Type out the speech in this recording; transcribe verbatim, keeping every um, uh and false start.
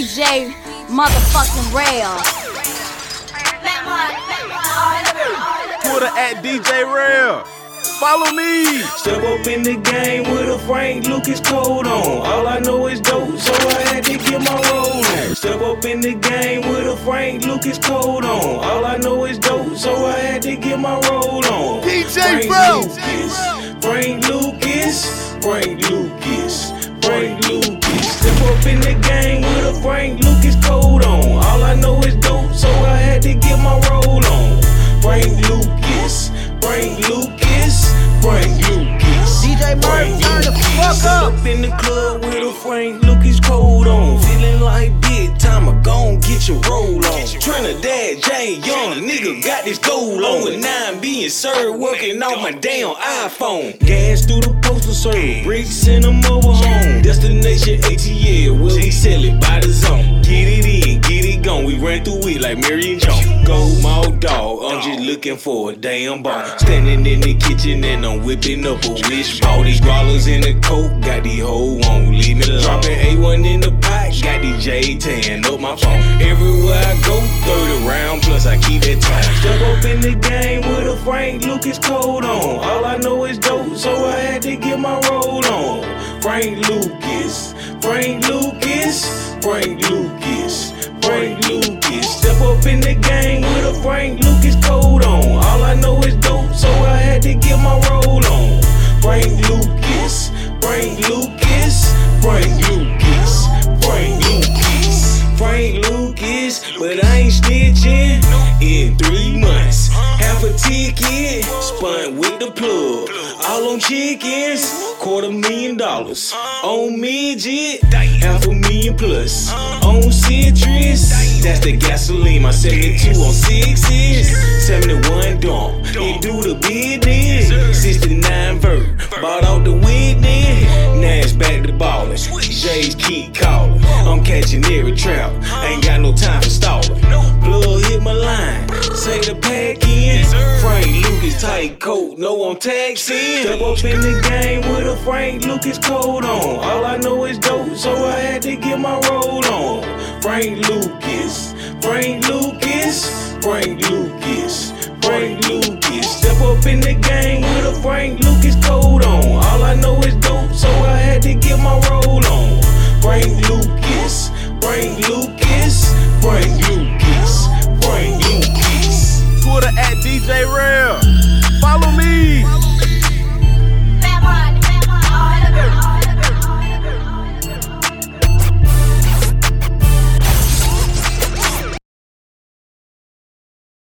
J motherfucking Rail. Twitter at D J Rail. Follow me. Step up in the game with a Frank Lucas coat on. All I know is dope, so I had to get my roll on. Step up in the game with a Frank Lucas coat on. All I know is dope, so I had to get my roll on. D J Frank Rail. Lucas, Frank Lucas, Frank Lucas, Frank Lucas. Step up in the game with a Frank Lucas coat on. All I know is dope, so I had to get my roll on. Frank Lucas, Frank Lucas, Frank Lucas. D J Martin, turn the fuck up. Up in the club with a Frank Lucas coat on. Feeling like big time, I gon' get your roll on. Trinidad J Young, nigga got this gold on. With nine being served, working on my damn iPhone. Gas through the postal service, bricks in them over home. Destination A T L, where we sell it by the zone. Get it in, get it gone, we ran through it like Mary and John. Gold mouth dog, I'm just looking for a damn ball. Standing in the kitchen and I'm whipping up a wish ball. These growlers in the coke, got these hoes won't leave me alone. Dropping A one in the pot, got these J ten up my phone. Everywhere I go, thirty round, plus I keep it tight. Step up in the game with a Frank Lucas coat on. All I know is dope, so I had to get my roll on. Frank Lucas, Frank Lucas, Frank Lucas, Frank Lucas. Step up in the game with a Frank Lucas coat on. All I know is dope, so I had to get my roll on. Frank Lucas, Frank Lucas, Frank Lucas, Frank Lucas, Frank Lucas, but I ain't snitching in three months. Half a ticket, spun with the plug. All on chickens, quarter million dollars. On midget, half a million plus. On citrus, that's the gasoline. My seventy-two on sixes, seventy-one dump. It do the business. sixty-nine vert, bought out the witness. Now it's back to ballin'. J's keep callin'. I'm catching every trap. Ain't got no time for stalling. Blood hit my line. Say the pack in. Frank Lucas tight coat, no I'm taxing. Step up in the game with a Frank Lucas coat on. All I know is dope, so I had to get my roll on. Frank Lucas, Frank Lucas, Frank Lucas, Frank Lucas. Step up in the game with a Frank Lucas coat on. All I know is dope.